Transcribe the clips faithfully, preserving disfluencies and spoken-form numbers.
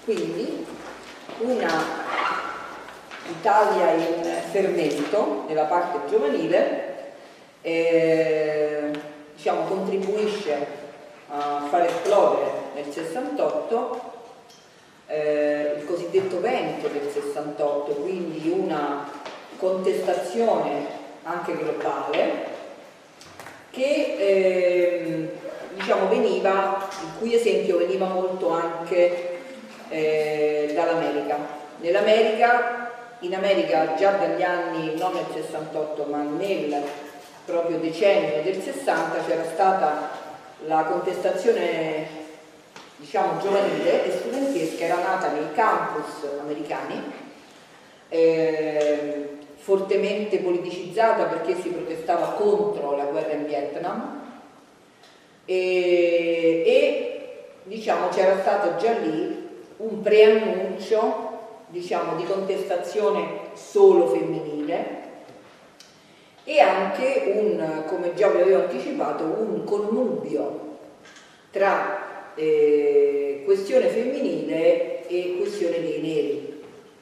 Quindi una Italia in fermento nella parte giovanile, eh, diciamo, contribuisce a far esplodere nel sessantotto eh, il cosiddetto vento del sessantotto, quindi una contestazione anche globale che eh, diciamo veniva, il cui esempio veniva molto anche eh, dall'America. Nell'America In America già dagli anni, non nel sessantotto, ma nel proprio decennio del sessanta, c'era stata la contestazione, diciamo, giovanile e studentesca, era nata nei campus americani, eh, fortemente politicizzata perché si protestava contro la guerra in Vietnam e, e diciamo, c'era stato già lì un preannuncio, diciamo, di contestazione solo femminile e anche un, come già vi avevo anticipato, un connubio tra eh, questione femminile e questione dei neri,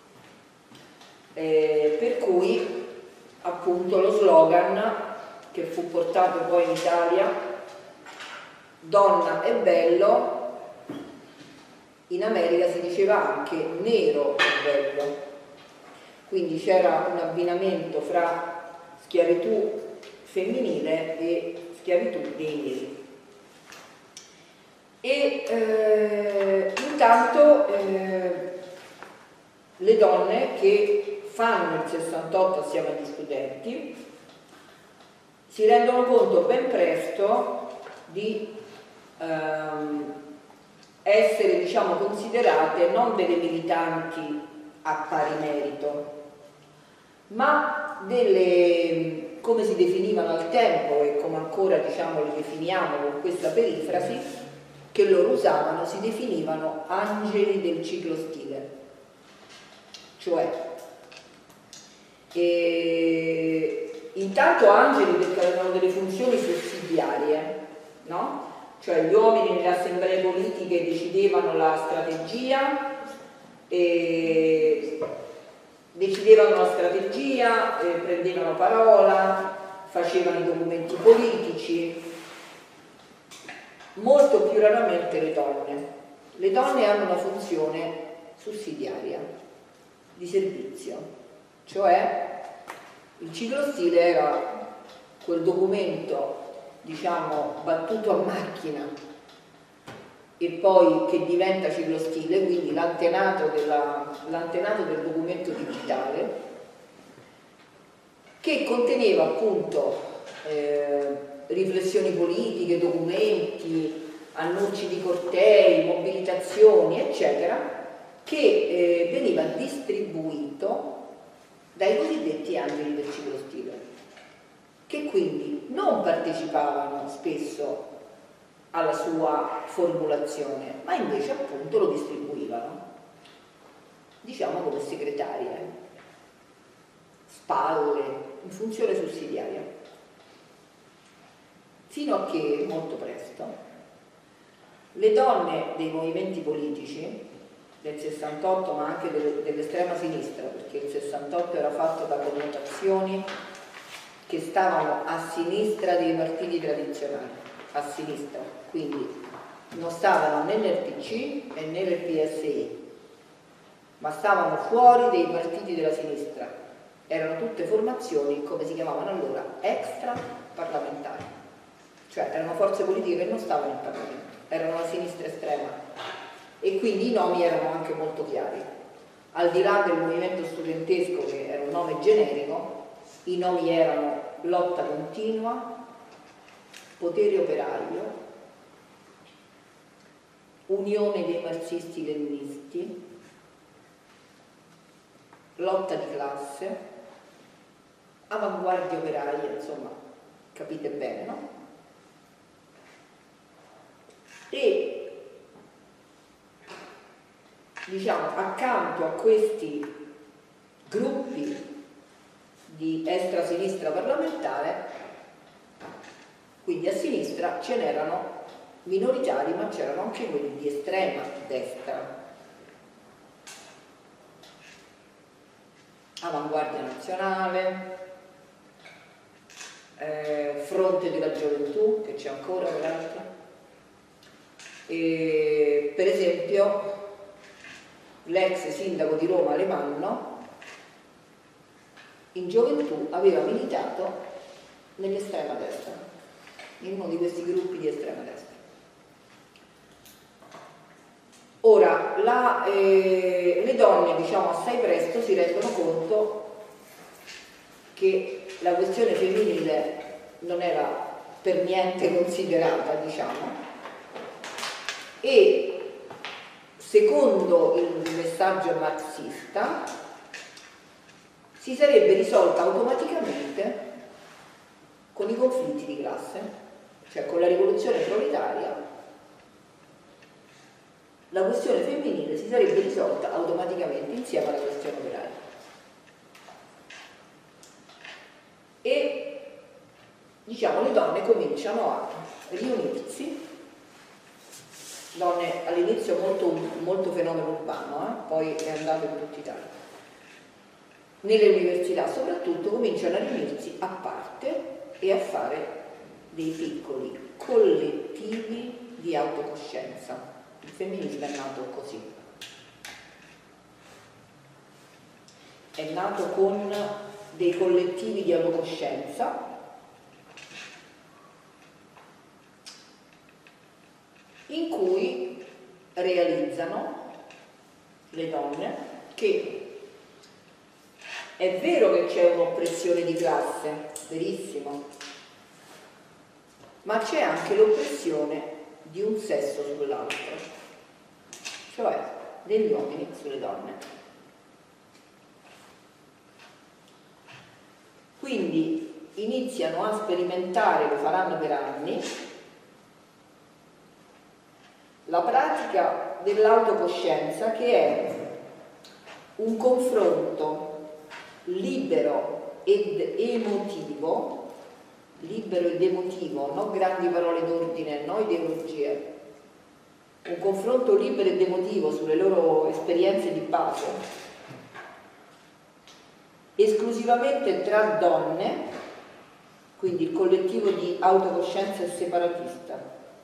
eh, per cui appunto lo slogan che fu portato poi in Italia, "Donna è bello", in America si diceva anche "nero è bello", quindi c'era un abbinamento fra schiavitù femminile e schiavitù dei neri. E eh, intanto eh, le donne che fanno il sessantotto assieme agli studenti si rendono conto ben presto di ehm, essere, diciamo, considerate non delle militanti a pari merito, ma delle, come si definivano al tempo e come ancora, diciamo, le definiamo con questa perifrasi che loro usavano, si definivano angeli del ciclo stile, cioè e, intanto angeli perché avevano delle funzioni sussidiarie, no? Cioè gli uomini nelle assemblee politiche decidevano la strategia, e decidevano la strategia, eh, prendevano parola, facevano i documenti politici, molto più raramente le donne. Le donne hanno una funzione sussidiaria, di servizio, cioè il ciclo stile era quel documento, diciamo, battuto a macchina e poi che diventa ciclo stile, quindi l'antenato l'antenato del documento digitale, che conteneva appunto eh, riflessioni politiche, documenti, annunci di cortei, mobilitazioni, eccetera, che eh, veniva distribuito dai cosiddetti angeli del ciclo stile, che quindi non partecipavano spesso alla sua formulazione, ma invece appunto lo distribuivano, diciamo come segretarie, spalle, in funzione sussidiaria, fino a che molto presto le donne dei movimenti politici del sessantotto, ma anche dell'estrema sinistra, perché il sessantotto era fatto da connotazioni che stavano a sinistra dei partiti tradizionali, a sinistra, quindi non stavano né nel P C né nel P S I, ma stavano fuori dei partiti della sinistra, erano tutte formazioni, come si chiamavano allora, extra parlamentari, cioè erano forze politiche che non stavano in Parlamento, erano la sinistra estrema, e quindi i nomi erano anche molto chiari. Al di là del movimento studentesco, che era un nome generico, i nomi erano lotta continua, potere operaio, unione dei marxisti-leninisti, lotta di classe, avanguardia operaia, insomma, capite bene, no? E diciamo, accanto a questi gruppi di extra-sinistra parlamentare, quindi a sinistra ce n'erano minoritari, ma c'erano anche quelli di estrema destra, Avanguardia Nazionale, eh, Fronte della Gioventù, che c'è ancora peraltro, e, per esempio l'ex sindaco di Roma Alemanno in gioventù aveva militato nell'estrema destra, in uno di questi gruppi di estrema destra. Ora, la, eh, le donne, diciamo, assai presto si rendono conto che la questione femminile non era per niente considerata, diciamo, e secondo il messaggio marxista si sarebbe risolta automaticamente con i conflitti di classe, cioè con la rivoluzione proletaria. La questione femminile si sarebbe risolta automaticamente insieme alla questione operaria. E diciamo le donne cominciano a riunirsi, donne all'inizio molto, molto fenomeno urbano, eh? Poi è andato in tutta Italia. Nelle università soprattutto cominciano a riunirsi a parte e a fare dei piccoli collettivi di autocoscienza. Il femminismo è nato così, è nato con dei collettivi di autocoscienza in cui realizzano le donne che è vero che c'è un'oppressione di classe, verissimo, ma c'è anche l'oppressione di un sesso sull'altro, cioè degli uomini sulle donne. Quindi iniziano a sperimentare, lo faranno per anni, la pratica dell'autocoscienza, che è un confronto libero ed emotivo, libero ed emotivo, non grandi parole d'ordine, no ideologie, un confronto libero ed emotivo sulle loro esperienze di base, esclusivamente tra donne, quindi il collettivo di autocoscienza è separatista,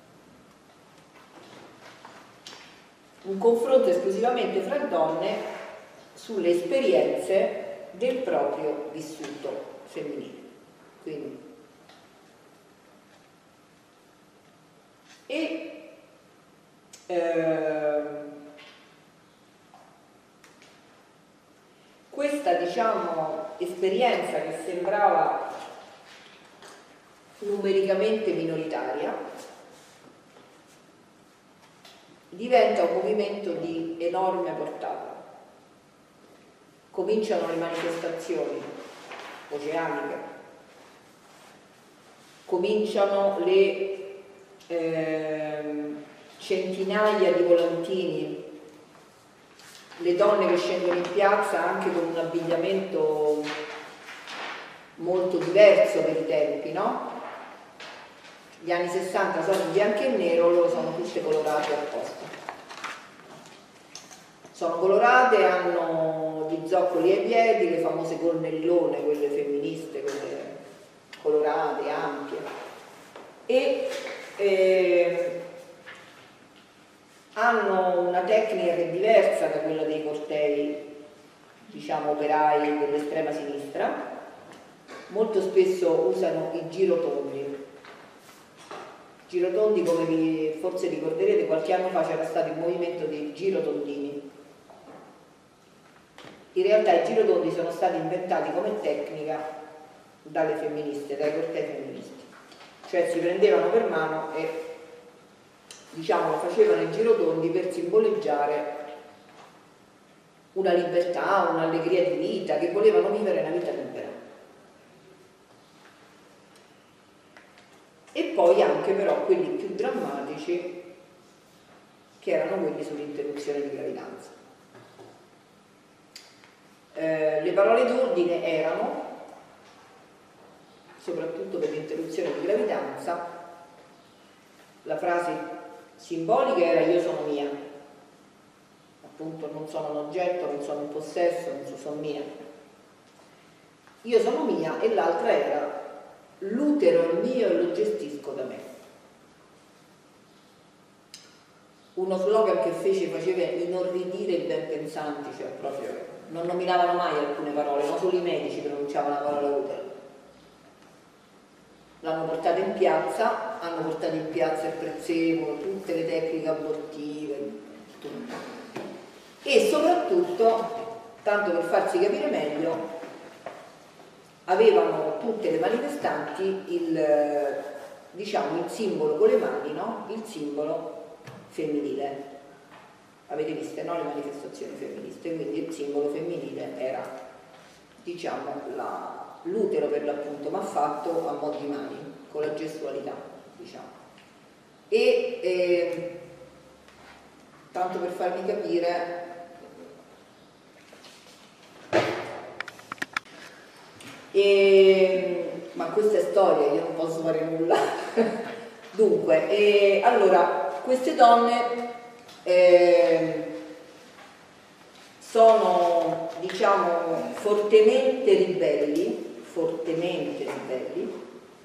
un confronto esclusivamente fra donne sulle esperienze del proprio vissuto femminile. Quindi E eh, questa, diciamo, esperienza che sembrava numericamente minoritaria diventa un movimento di enorme portata. Cominciano le manifestazioni oceaniche, cominciano le Eh, centinaia di volantini, le donne che scendono in piazza anche con un abbigliamento molto diverso per i tempi, no? Gli anni sessanta sono in bianco e nero, loro sono tutte colorate apposta. Sono colorate, hanno gli zoccoli ai piedi, le famose gonnellone, quelle femministe, quelle colorate, ampie. E Eh, hanno una tecnica che è diversa da quella dei cortei, diciamo, operai dell'estrema sinistra. Molto spesso usano i girotondi. Girotondi, come vi forse ricorderete, qualche anno fa c'era stato il movimento dei girotondini. In realtà i girotondi sono stati inventati come tecnica dalle femministe, dai cortei femministi. Cioè si prendevano per mano e, diciamo, facevano i girotondi per simboleggiare una libertà, un'allegria di vita, che volevano vivere una vita libera. E poi anche però quelli più drammatici, che erano quelli sull'interruzione di gravidanza. Eh, le parole d'ordine erano, soprattutto per l'interruzione di gravidanza, la frase simbolica era io sono mia, appunto non sono un oggetto, non sono un possesso, non sono mia. io sono mia, e l'altra era l'utero è mio e lo gestisco da me. Uno slogan che fece faceva inorridire i ben pensanti, cioè proprio non nominavano mai alcune parole, non solo i medici pronunciavano la parola utero. L'hanno portata in piazza, hanno portato in piazza il prezzemolo, tutte le tecniche abortive, tutto. E soprattutto, tanto per farsi capire meglio, avevano tutte le manifestanti il, diciamo, il simbolo con le mani, no? Il simbolo femminile. Avete visto, no? Le manifestazioni femministe, quindi il simbolo femminile era, diciamo, l'utero per l'appunto, ma fatto a mo' di mani, con la gestualità, diciamo. E eh, tanto per farvi capire, e, ma questa è storia, io non posso fare nulla. Dunque, e, allora, queste donne eh, sono, diciamo, fortemente ribelli, fortemente ribelli,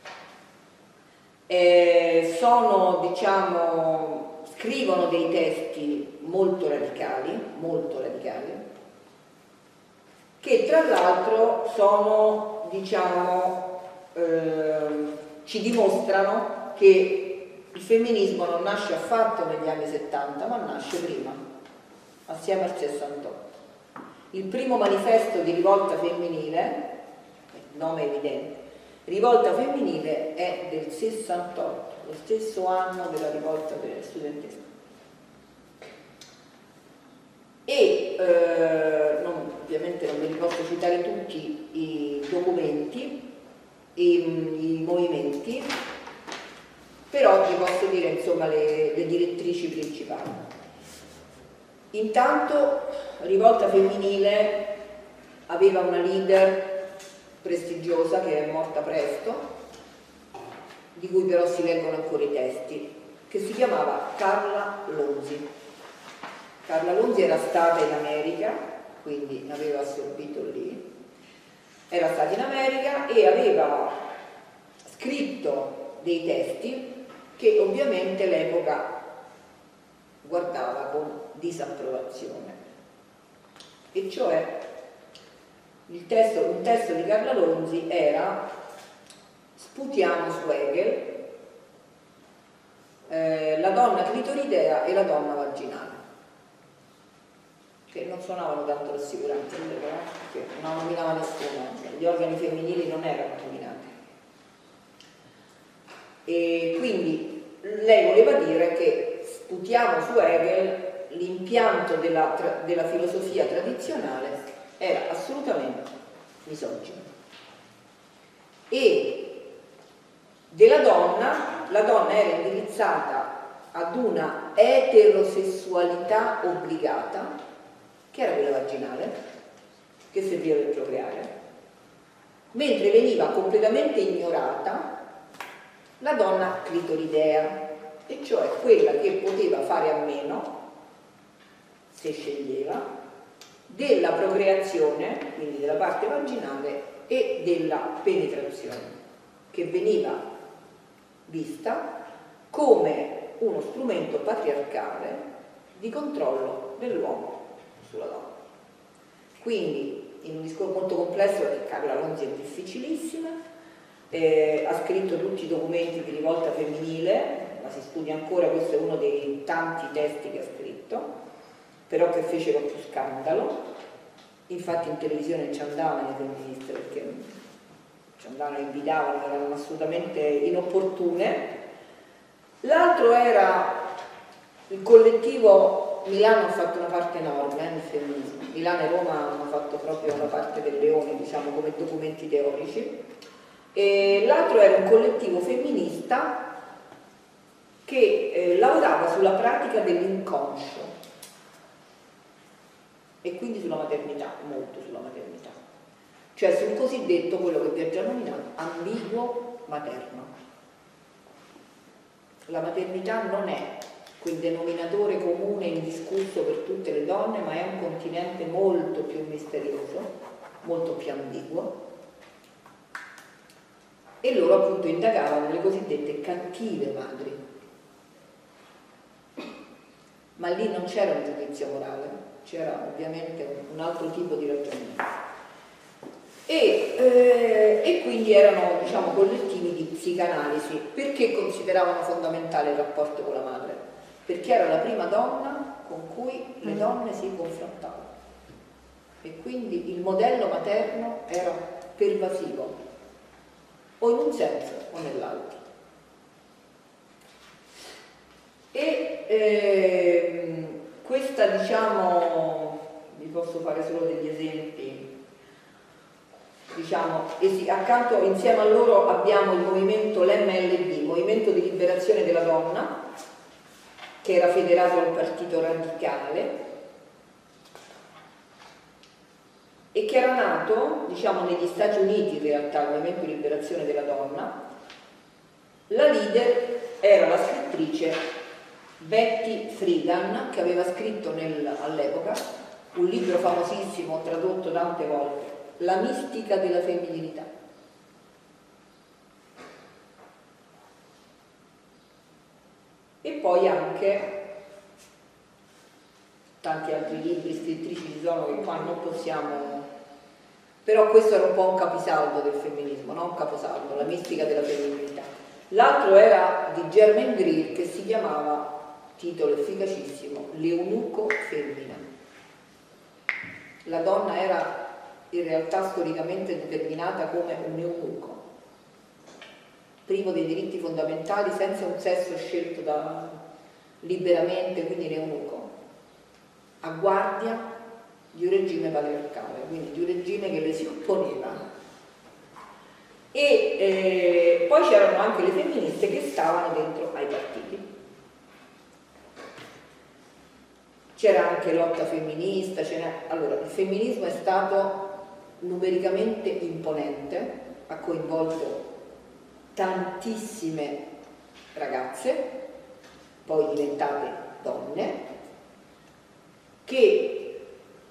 eh, sono, diciamo, scrivono dei testi molto radicali, molto radicali, che tra l'altro sono, diciamo, eh, ci dimostrano che il femminismo non nasce affatto negli anni settanta, ma nasce prima, assieme al sessantotto. Il primo manifesto di rivolta femminile, nome evidente, rivolta femminile, è del sessantotto, lo stesso anno della rivolta studentesca. E eh, non, ovviamente non ve li posso citare tutti i documenti, i, i movimenti, però vi posso dire, insomma, le, le direttrici principali. Intanto Rivolta Femminile aveva una leader prestigiosa che è morta presto, di cui però si leggono ancora i testi, che si chiamava Carla Lonzi. Carla Lonzi era stata in America, quindi aveva assorbito lì, era stata in America e aveva scritto dei testi che ovviamente l'epoca guardava con disapprovazione. E cioè, il testo, un testo di Carla Lonzi era sputiamo su Hegel, eh, la donna clitoridea e la donna vaginale, che non suonavano tanto rassicuranti, perché non nominava nessuno, gli organi femminili non erano nominati. E quindi lei voleva dire che sputiamo su Hegel, l'impianto della, della filosofia tradizionale era assolutamente misogino. E della donna, la donna era indirizzata ad una eterosessualità obbligata, che era quella vaginale, che serviva per procreare, mentre veniva completamente ignorata la donna clitoridea, e cioè quella che poteva fare a meno, se sceglieva, della procreazione, quindi della parte vaginale, e della penetrazione, che veniva vista come uno strumento patriarcale di controllo dell'uomo sulla donna. Quindi, in un discorso molto complesso, perché Carla Lonzi è difficilissima, Eh, ha scritto tutti i documenti di rivolta femminile, ma si studia ancora, questo è uno dei tanti testi che ha scritto, però che fecero più scandalo. Infatti in televisione ci andavano le femministe, perché ci andavano, invitavano, erano assolutamente inopportune. L'altro era il collettivo, Milano ha fatto una parte enorme eh, nel femminismo, Milano e Roma hanno fatto proprio una parte del leone, diciamo, come documenti teorici. E l'altro era un collettivo femminista che eh, lavorava sulla pratica dell'inconscio e quindi sulla maternità, molto sulla maternità, cioè sul cosiddetto, quello che vi ho già nominato, ambiguo materno. La maternità non è quel denominatore comune indiscusso per tutte le donne, ma è un continente molto più misterioso, molto più ambiguo, e loro appunto indagavano le cosiddette cattive madri. Ma lì non c'era un giudizio morale, c'era ovviamente un altro tipo di ragionamento. E, eh, e quindi erano, diciamo, collettivi di psicanalisi. Perché consideravano fondamentale il rapporto con la madre? Perché era la prima donna con cui le donne si confrontavano. E quindi il modello materno era pervasivo, o in un senso o nell'altro. E ehm, questa, diciamo, vi posso fare solo degli esempi, diciamo, accanto, insieme a loro abbiamo il movimento, l'M L D, Movimento di Liberazione della Donna, che era federato al Partito Radicale e che era nato, diciamo, negli Stati Uniti in realtà, il Movimento di Liberazione della Donna. La leader era la scrittrice Betty Friedan, che aveva scritto all'epoca un libro famosissimo, tradotto tante volte, La mistica della femminilità. E poi anche tanti altri libri, scrittrici ci sono che qua non possiamo, però questo era un po' un capisaldo del femminismo, no? Un caposaldo, La mistica della femminilità. L'altro era di Germaine Greer, che si chiamava, titolo efficacissimo, L'eunuco femmina. La donna era in realtà storicamente determinata come un eunuco, privo dei diritti fondamentali, senza un sesso scelto da, liberamente, quindi l'eunuco, a guardia di un regime patriarcale, quindi di un regime che le si opponeva. E eh, poi c'erano anche le femministe che stavano dentro ai partiti. C'era anche lotta femminista, allora il femminismo è stato numericamente imponente, ha coinvolto tantissime ragazze, poi diventate donne, che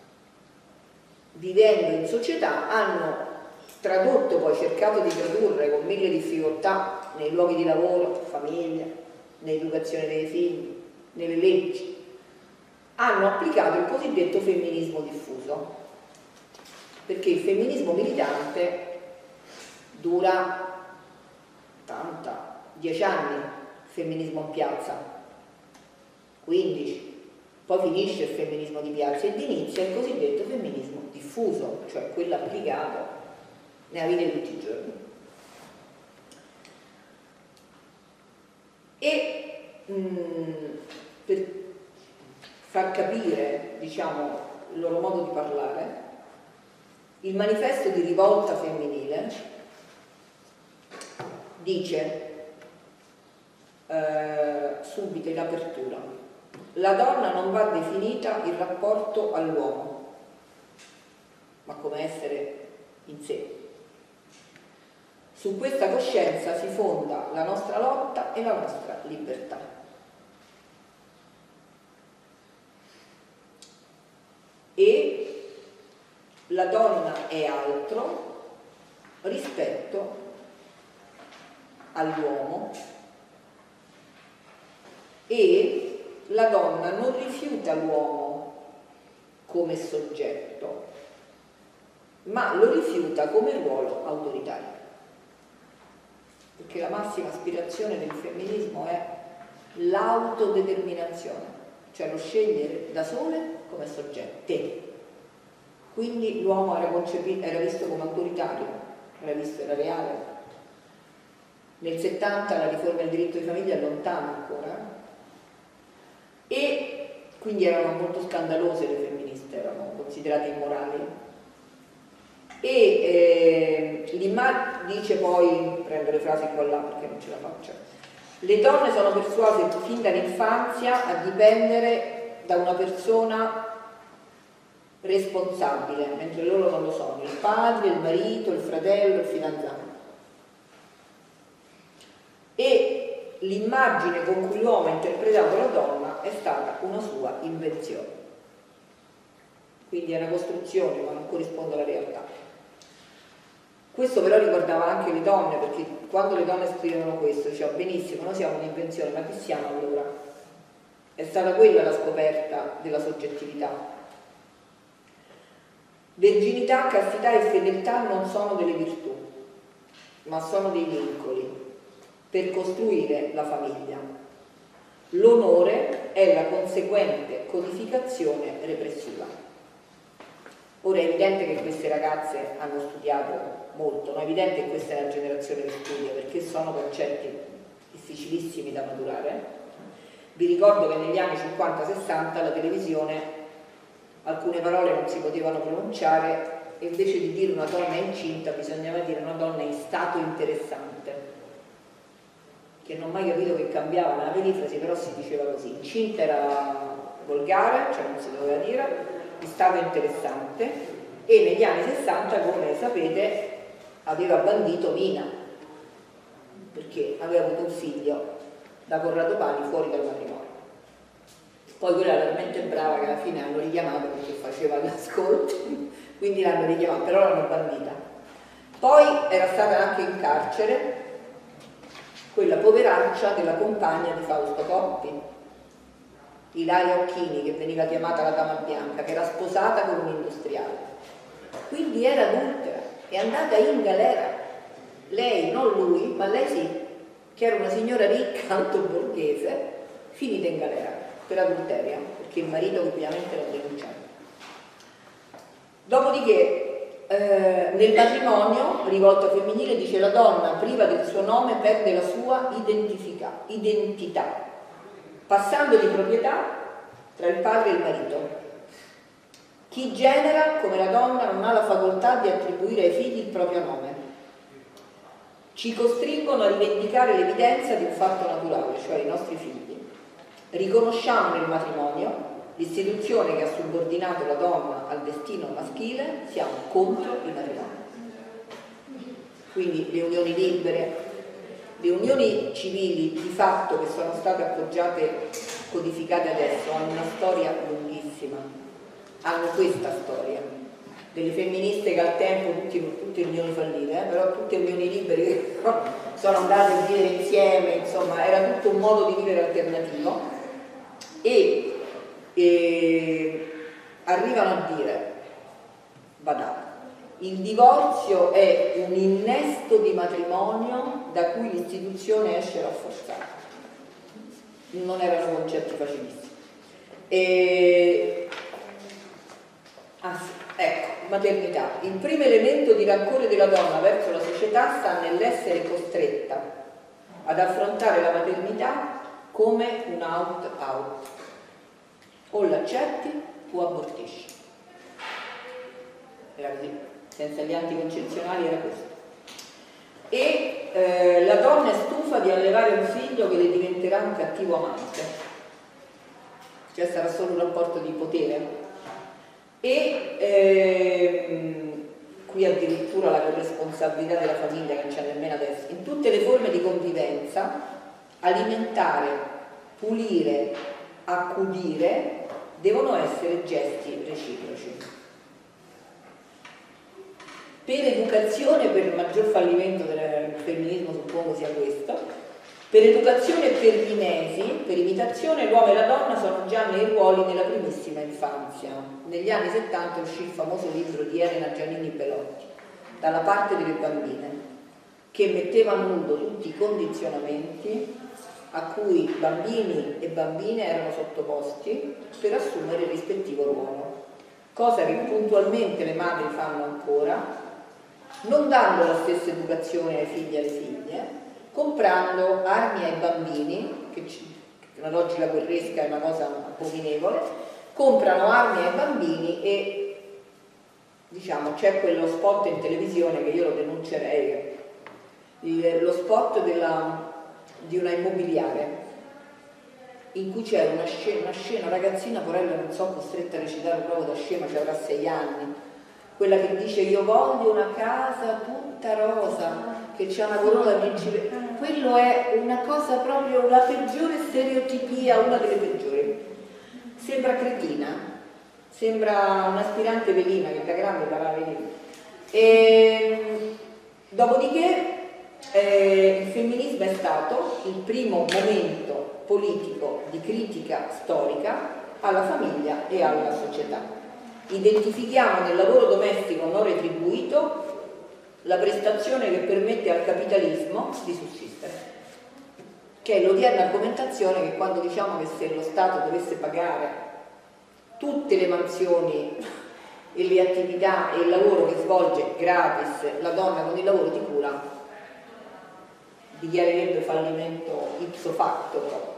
vivendo in società hanno tradotto, poi cercato di tradurre con mille difficoltà nei luoghi di lavoro, famiglia, nell'educazione dei figli, nelle leggi, hanno applicato il cosiddetto femminismo diffuso, perché il femminismo militante dura tanta, dieci anni, il femminismo in piazza, quindici, poi finisce il femminismo di piazza ed inizia il cosiddetto femminismo diffuso, cioè quello applicato nella vita di tutti i giorni. E mh, per far capire, diciamo, il loro modo di parlare, il manifesto di rivolta femminile dice eh, subito in apertura: la donna non va definita in rapporto all'uomo, ma come essere in sé. Su questa coscienza si fonda la nostra lotta e la nostra libertà. E la donna è altro rispetto all'uomo e la donna non rifiuta l'uomo come soggetto, ma lo rifiuta come ruolo autoritario. Perché la massima aspirazione del femminismo è l'autodeterminazione, cioè lo scegliere da sole come soggetti. Quindi l'uomo era, era visto come autoritario, era visto, era reale. Nel settanta la riforma del diritto di famiglia è lontana ancora, e quindi erano molto scandalose le femministe, erano considerate immorali. E eh, l'immagine dice poi, prendo le frasi qua là perché non ce la faccio, le donne sono persuase fin dall'infanzia a dipendere da una persona responsabile, mentre loro non lo sono, il padre, il marito, il fratello, il fidanzato. E l'immagine con cui l'uomo ha interpretato la donna è stata una sua invenzione. Quindi è una costruzione, ma non corrisponde alla realtà. Questo però riguardava anche le donne, perché quando le donne scrivono questo diceva benissimo, noi siamo un'invenzione, ma chi siamo allora? È stata quella la scoperta della soggettività. Verginità, castità e fedeltà non sono delle virtù, ma sono dei vincoli per costruire la famiglia. L'onore è la conseguente codificazione repressiva. Ora è evidente che queste ragazze hanno studiato molto, no? È evidente che questa è la generazione che studia, perché sono concetti difficilissimi da maturare. Vi ricordo che negli anni cinquanta sessanta la televisione, alcune parole non si potevano pronunciare e invece di dire una donna incinta bisognava dire una donna in stato interessante, che non ho mai capito che cambiava nella perifrasi, però si diceva così. Incinta era volgare, cioè non si doveva dire, in stato interessante, e negli anni sessanta, come sapete, aveva bandito Mina, perché aveva avuto un figlio da Corrado Pani fuori dal matrimonio. Poi quella era talmente brava che alla fine hanno richiamato perché faceva gli ascolti, quindi l'hanno richiamata, però l'hanno bandita. Poi era stata anche in carcere quella poveraccia della compagna di Fausto Coppi, Ilaria Occhini, che veniva chiamata la Dama Bianca, che era sposata con un industriale, quindi era adultera, è andata in galera. Lei, non lui, ma lei sì, che era una signora ricca, alto borghese, finita in galera per adulteria, perché il marito ovviamente l'ha denunciato. Dopodiché, eh, nel matrimonio, rivolto femminile, dice la donna priva del suo nome perde la sua identità, passando di proprietà tra il padre e il marito. Chi genera, come la donna, non ha la facoltà di attribuire ai figli il proprio nome. Ci costringono a rivendicare l'evidenza di un fatto naturale, cioè i nostri figli. Riconosciamo nel matrimonio l'istituzione che ha subordinato la donna al destino maschile, siamo contro il matrimonio. Quindi le unioni libere, le unioni civili di fatto che sono state appoggiate, codificate adesso, hanno una storia lunghissima, hanno questa storia, delle femministe che al tempo, tutti, tutte unioni fallite, eh, però tutte unioni libere che sono andate a vivere insieme, insomma era tutto un modo di vivere alternativo, e, e arrivano a dire, badate, il divorzio è un innesto di matrimonio da cui l'istituzione esce rafforzata. Non erano concetti facilissimi. E... Ah, sì. Ecco, maternità. Il primo elemento di rancore della donna verso la società sta nell'essere costretta ad affrontare la maternità come un out-out. O l'accetti o abortisci. Era così. Senza gli anticoncezionali era questo. E eh, la donna è stufa di allevare un figlio che le diventerà un cattivo amante, cioè sarà solo un rapporto di potere, e ehm, qui addirittura la corresponsabilità della famiglia che non c'è nemmeno adesso, in tutte le forme di convivenza, alimentare, pulire, accudire devono essere gesti reciproci. Per educazione, per il maggior fallimento del femminismo suppongo sia questo, per educazione e per mimesi, per imitazione, l'uomo e la donna sono già nei ruoli nella primissima infanzia. Negli anni settanta uscì il famoso libro di Elena Giannini Belotti, Dalla parte delle bambine, che metteva a nudo tutti i condizionamenti a cui bambini e bambine erano sottoposti per assumere il rispettivo ruolo, cosa che puntualmente le madri fanno ancora, non dando la stessa educazione ai figli e alle figlie, comprando armi ai bambini, che una logica guerresca è una cosa abominevole, comprano armi ai bambini e, diciamo, c'è quello spot in televisione che io lo denuncerei, il, lo spot della, di una immobiliare, in cui c'è una scena, una scena, una ragazzina, porella, non so, costretta a recitare proprio da scema, cioè avrà sei anni, quella che dice io voglio una casa tutta rosa, che c'è una corona principe. Quello è una cosa proprio, la peggiore stereotipia, una delle peggiori. Sembra cretina, sembra un'aspirante velina che da grande parlava velina. E Dopodiché eh, il femminismo è stato il primo momento politico di critica storica alla famiglia e alla società. Identifichiamo nel lavoro domestico non retribuito la prestazione che permette al capitalismo di sussistere, che è l'odierna argomentazione che quando diciamo che se lo Stato dovesse pagare tutte le mansioni e le attività e il lavoro che svolge gratis la donna con il lavoro di cura, dichiarerebbe fallimento ipso facto.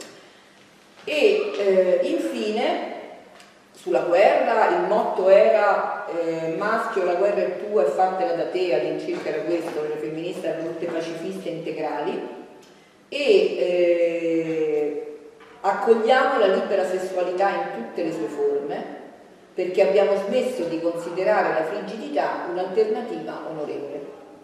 E eh, infine sulla guerra il motto era eh, maschio, la guerra è tua e fatela da te, all'incirca era questo, le femministe erano tutte pacifiste integrali, e eh, accogliamo la libera sessualità in tutte le sue forme, perché abbiamo smesso di considerare la frigidità un'alternativa onorevole.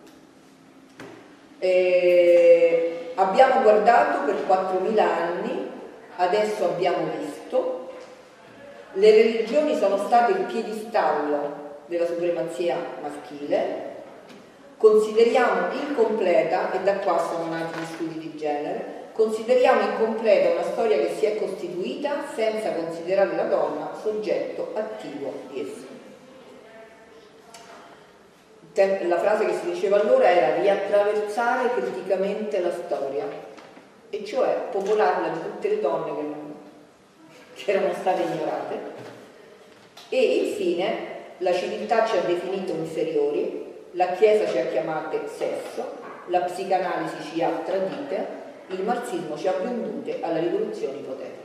Eh, abbiamo guardato per quattromila anni, adesso abbiamo visto. Le religioni sono state il piedistallo della supremazia maschile. Consideriamo incompleta, e da qua sono nati gli studi di genere, consideriamo incompleta una storia che si è costituita senza considerare la donna soggetto attivo di essa. La frase che si diceva allora era riattraversare criticamente la storia, e cioè popolarla di tutte le donne che, non, che erano state ignorate. E infine la civiltà ci ha definito inferiori, la Chiesa ci ha chiamate sesso, la psicanalisi ci ha tradite, il marxismo ci ha vendute alla rivoluzione ipotetica.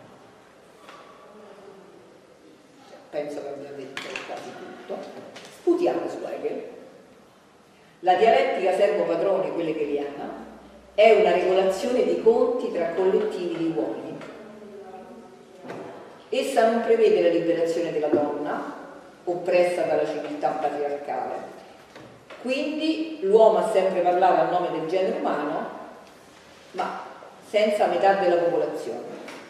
Penso che abbia detto quasi tutto. Sputiamo su Hegel. La dialettica servo-padrone, quella hegeliana, è una regolazione dei conti tra collettivi di uomini. Essa non prevede la liberazione della donna, oppressa dalla civiltà patriarcale. Quindi l'uomo ha sempre parlato a nome del genere umano, ma senza metà della popolazione.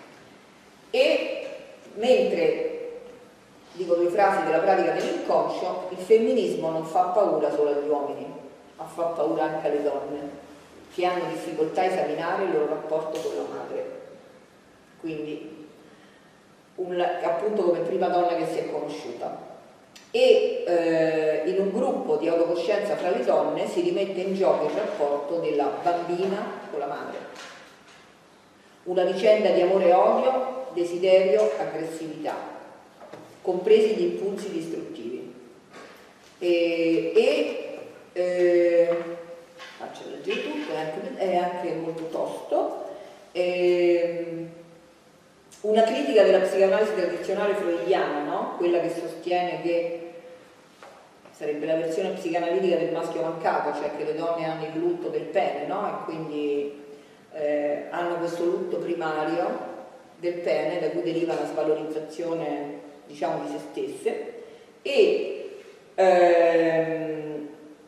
E mentre, dico due frasi della pratica dell'inconscio, il femminismo non fa paura solo agli uomini, ma fa paura anche alle donne, che hanno difficoltà a esaminare il loro rapporto con la madre. Quindi, un, appunto come prima donna che si è conosciuta. E eh, in un gruppo di autocoscienza fra le donne si rimette in gioco il rapporto della bambina con la madre. Una vicenda di amore e odio, desiderio, aggressività, compresi gli impulsi distruttivi. E, e eh, faccio leggere tutto, è anche, è anche molto tosto. E, una critica della psicanalisi tradizionale freudiana, no? Quella che sostiene che sarebbe la versione psicanalitica del maschio mancato, cioè che le donne hanno il lutto del pene, no? E quindi eh, hanno questo lutto primario del pene da cui deriva la svalorizzazione, diciamo, di se stesse, e ehm,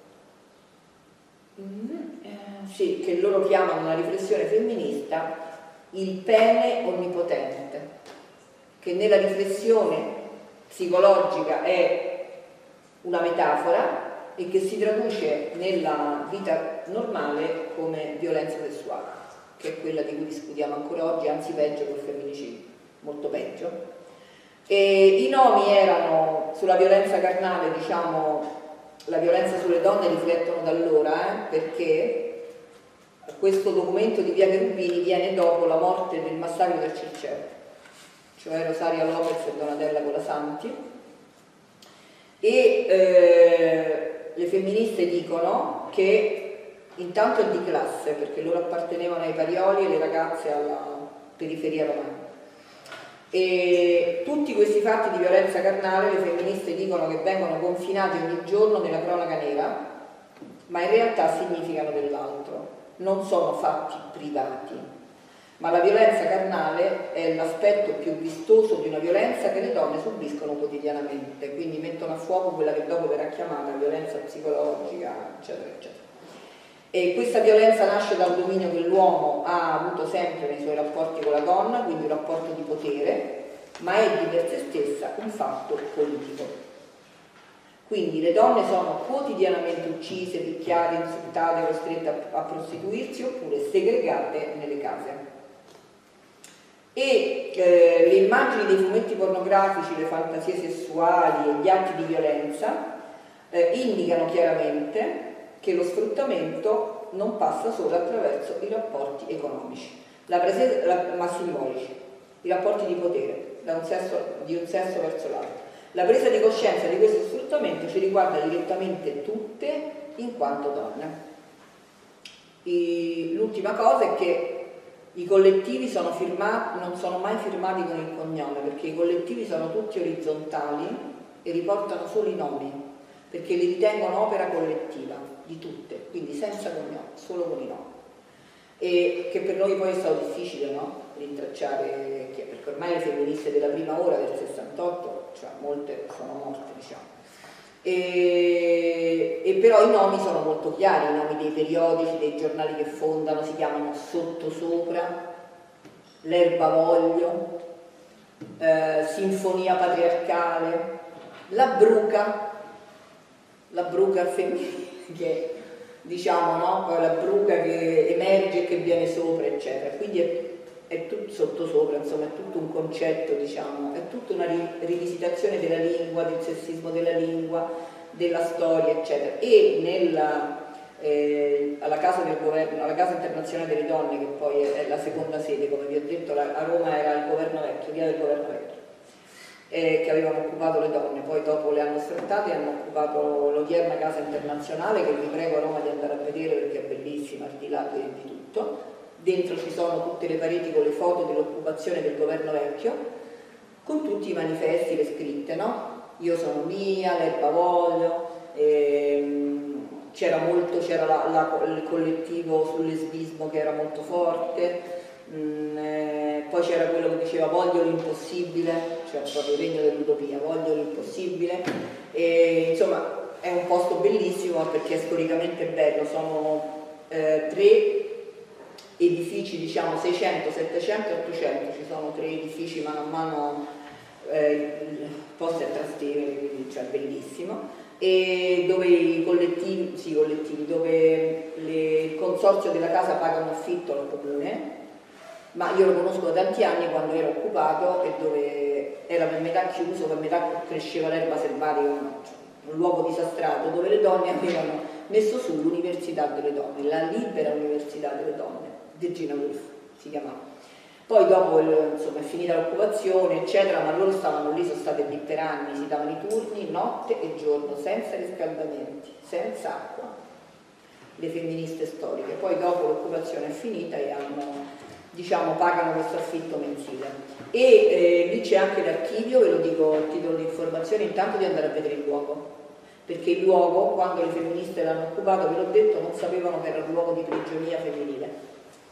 eh, sì, che loro chiamano una riflessione femminista il pene onnipotente, che nella riflessione psicologica è una metafora e che si traduce nella vita normale come violenza sessuale, che è quella di cui discutiamo ancora oggi, anzi peggio col femminicidio, molto peggio. E i nomi erano sulla violenza carnale, diciamo, la violenza sulle donne riflettono da allora, eh, perché questo documento di Via Cherubini viene dopo la morte del massacro del Circeo, cioè Rosaria Lopez e Donatella Colasanti, e eh, le femministe dicono che intanto è di classe, perché loro appartenevano ai Parioli e le ragazze alla periferia romana. E tutti questi fatti di violenza carnale le femministe dicono che vengono confinati ogni giorno nella cronaca nera, ma in realtà significano dell'altro. Non sono fatti privati, ma la violenza carnale è l'aspetto più vistoso di una violenza che le donne subiscono quotidianamente, quindi mettono a fuoco quella che dopo verrà chiamata violenza psicologica, eccetera, eccetera. E questa violenza nasce dal dominio che l'uomo ha avuto sempre nei suoi rapporti con la donna, quindi un rapporto di potere, ma è di per sé stessa un fatto politico. Quindi le donne sono quotidianamente uccise, picchiate, insultate, costrette a, a prostituirsi oppure segregate nelle case. E eh, le immagini dei fumetti pornografici, le fantasie sessuali e gli atti di violenza eh, indicano chiaramente che lo sfruttamento non passa solo attraverso i rapporti economici, la prese, la, ma simbolici, i rapporti di potere da un sesso, di un sesso verso l'altro. La presa di coscienza di questo sfruttamento ci riguarda direttamente tutte in quanto donne. L'ultima cosa è che i collettivi sono firmati, non sono mai firmati con il cognome, perché i collettivi sono tutti orizzontali e riportano solo i nomi, perché li ritengono opera collettiva di tutte, quindi senza cognome, solo con i nomi. E che per noi poi è stato difficile, no? Rintracciare, perché ormai le femministe della prima ora del sessantotto, cioè molte sono morte, diciamo. E, e però i nomi sono molto chiari, i nomi dei periodici, dei giornali che fondano, si chiamano Sottosopra, L'Erbavoglio, eh, Sinfonia Patriarcale, La Bruca, La Bruca femminile, che diciamo, no? Poi la bruca che emerge e che viene sopra, eccetera. Quindi è, è tutto sottosopra, insomma, è tutto un concetto, diciamo, è tutta una rivisitazione della lingua, del sessismo della lingua, della storia, eccetera. E nella, eh, alla, casa del governo, alla Casa Internazionale delle Donne, che poi è, è la seconda sede, come vi ho detto, la, a Roma era il governo vecchio, via del governo vecchio, eh, che avevano occupato le donne, poi dopo le hanno sfruttate e hanno occupato l'odierna Casa Internazionale, che vi prego a Roma di andare a vedere perché è bellissima, al di là di, di tutto. Dentro ci sono tutte le pareti con le foto dell'occupazione del governo vecchio, con tutti i manifesti, le scritte, no? Io sono mia, l'Erbavoglio, ehm, c'era molto, c'era la, la, il collettivo sul lesbismo che era molto forte, mh, eh, poi c'era quello che diceva voglio l'impossibile, cioè proprio il regno dell'utopia, voglio l'impossibile, e insomma è un posto bellissimo perché è storicamente bello, sono eh, tre edifici, diciamo seicento, settecento e ottocento, ci sono tre edifici mano a mano, eh, il posto è Trastevere, quindi cioè bellissimo, e dove i collettivi, sì, collettivi dove le, il consorzio della casa paga un affitto al comune, ma io lo conosco da tanti anni quando era occupato e dove era per metà chiuso, per metà cresceva l'erba selvatica, un luogo disastrato dove le donne avevano messo su l'università delle donne, la libera università delle donne, Virginia Woolf si chiamava. Poi dopo insomma, è finita l'occupazione, eccetera, ma loro stavano lì, sono state lì per anni, si davano i turni notte e giorno, senza riscaldamenti, senza acqua, le femministe storiche. Poi dopo l'occupazione è finita e hanno, diciamo, pagano questo affitto mensile. E eh, lì c'è anche l'archivio, ve lo dico a titolo di informazione, intanto di andare a vedere il luogo, perché il luogo, quando le femministe l'hanno occupato, ve l'ho detto, non sapevano che era un luogo di prigionia femminile.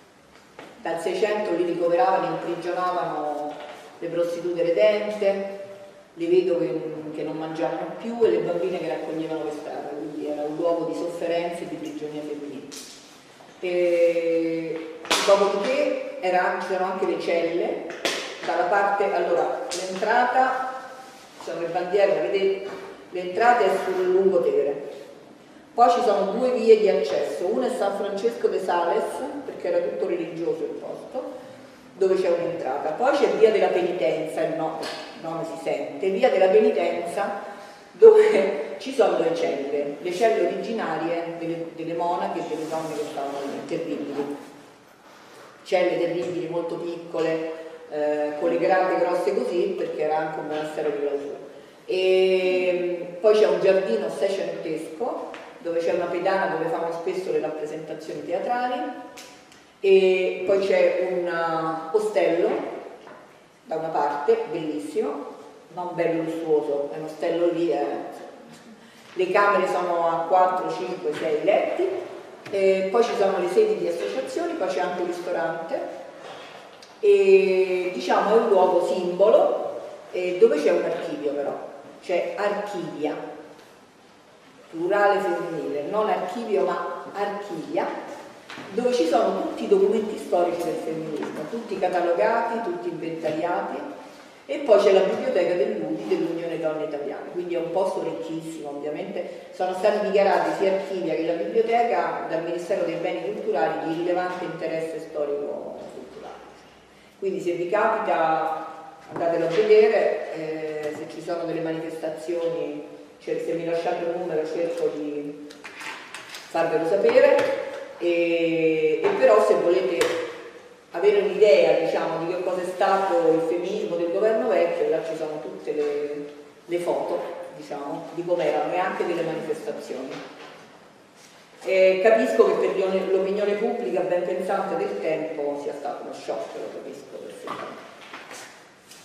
Dal Seicento li ricoveravano, imprigionavano le prostitute redente, le vedove che non mangiavano più e le bambine che raccoglievano per strada, quindi era un luogo di sofferenza e di prigionia femminile. E dopodiché c'erano anche le celle, dalla parte, allora l'entrata, sono le bandiere, vedete, l'entrata è sul Lungotevere. Poi ci sono due vie di accesso, una è San Francesco de Sales, perché era tutto religioso il posto, dove c'è un'entrata. Poi c'è via della Penitenza, il nome, il nome si sente, via della Penitenza, dove ci sono le celle, le celle originarie delle, delle monache e delle donne che stavano lì, terribili. Celle terribili, molto piccole, eh, con le grate grosse così, perché era anche un monastero di clausura. E poi c'è un giardino seicentesco, dove c'è una pedana dove fanno spesso le rappresentazioni teatrali, e poi c'è un uh, ostello da una parte, bellissimo, non bello lussuoso, è un ostello lì, eh. Le camere sono a quattro, cinque, sei letti, e poi ci sono le sedi di associazioni, poi c'è anche un ristorante, e diciamo è un luogo simbolo, eh, dove c'è un archivio però, c'è Archivia, plurale femminile, non archivio ma archivia, dove ci sono tutti i documenti storici del femminismo, tutti catalogati, tutti inventariati, E poi c'è la biblioteca dell'U D I dell'Unione Donne Italiane, quindi è un posto ricchissimo. Ovviamente sono stati dichiarati sia Archivia che la biblioteca dal Ministero dei Beni Culturali di rilevante interesse storico-culturale. Quindi se vi capita andatelo a vedere, eh, se ci sono delle manifestazioni, cioè, se mi lasciate un numero cerco di farvelo sapere, e, e però se volete avere un'idea, diciamo, di che cosa è stato il femminismo del governo vecchio, là ci sono tutte le, le foto, diciamo, di com'erano e anche delle manifestazioni. E capisco che per l'opinione pubblica ben pensante del tempo sia stato uno shock, lo capisco perfettamente.